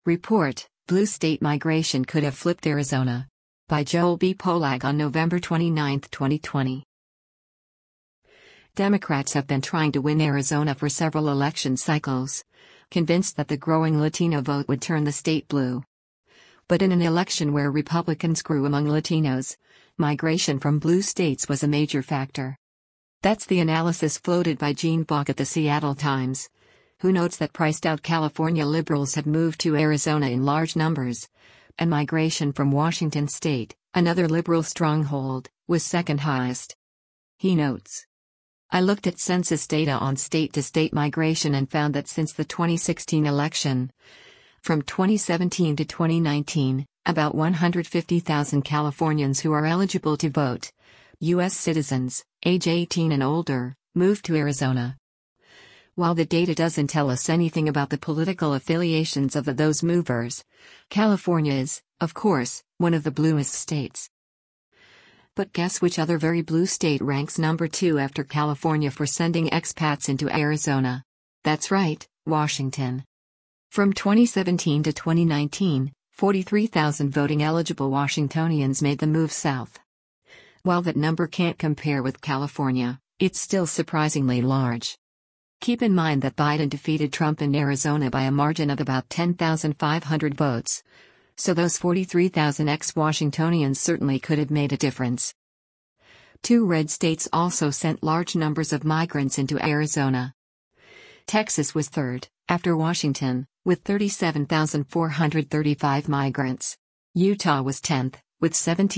Report: Blue state migration could have flipped Arizona. By Joel B. Polak on November 29, 2020. Democrats have been trying to win Arizona for several election cycles, convinced that the growing Latino vote would turn the state blue. But in an election where Republicans grew among Latinos, migration from blue states was a major factor. That's the analysis floated by Gene Bach at the Seattle Times, who notes that priced-out California liberals have moved to Arizona in large numbers, and migration from Washington state, another liberal stronghold, was second highest. He notes, "I looked at census data on state-to-state migration and found that since the 2016 election, from 2017 to 2019, about 150,000 Californians who are eligible to vote, U.S. citizens, age 18 and older, moved to Arizona." While the data doesn't tell us anything about the political affiliations of those movers, California is, of course, one of the bluest states. But guess which other very blue state ranks number 2 after California for sending expats into Arizona? That's right, Washington. From 2017 to 2019, 43,000 voting-eligible Washingtonians made the move south. While that number can't compare with California, it's still surprisingly large. Keep in mind that Biden defeated Trump in Arizona by a margin of about 10,500 votes. So those 43,000 ex-Washingtonians certainly could have made a difference. 2 red states also sent large numbers of migrants into Arizona. Texas was third, after Washington, with 37,435 migrants. Utah was 10th, with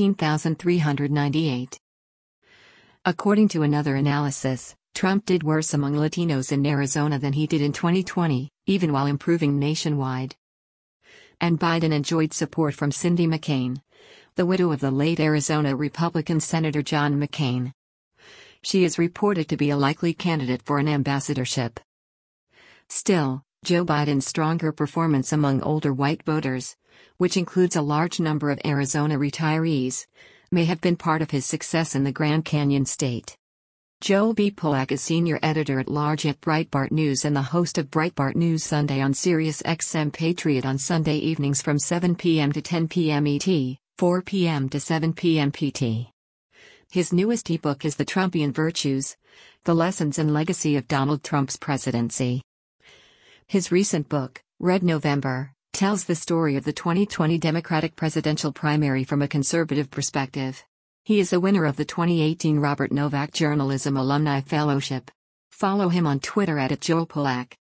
17,398. According to another analysis, Trump did worse among Latinos in Arizona than he did in 2020, even while improving nationwide. And Biden enjoyed support from Cindy McCain, the widow of the late Arizona Republican Senator John McCain. She is reported to be a likely candidate for an ambassadorship. Still, Joe Biden's stronger performance among older white voters, which includes a large number of Arizona retirees, may have been part of his success in the Grand Canyon state. Joel B. Polak is senior editor-at-large at Breitbart News and the host of Breitbart News Sunday on Sirius XM Patriot on Sunday evenings from 7 p.m. to 10 p.m. ET, 4 p.m. to 7 p.m. PT. His newest ebook is The Trumpian Virtues: The Lessons and Legacy of Donald Trump's Presidency. His recent book, Red November, tells the story of the 2020 Democratic presidential primary from a conservative perspective. He is a winner of the 2018 Robert Novak Journalism Alumni Fellowship. Follow him on Twitter @JoelPolak.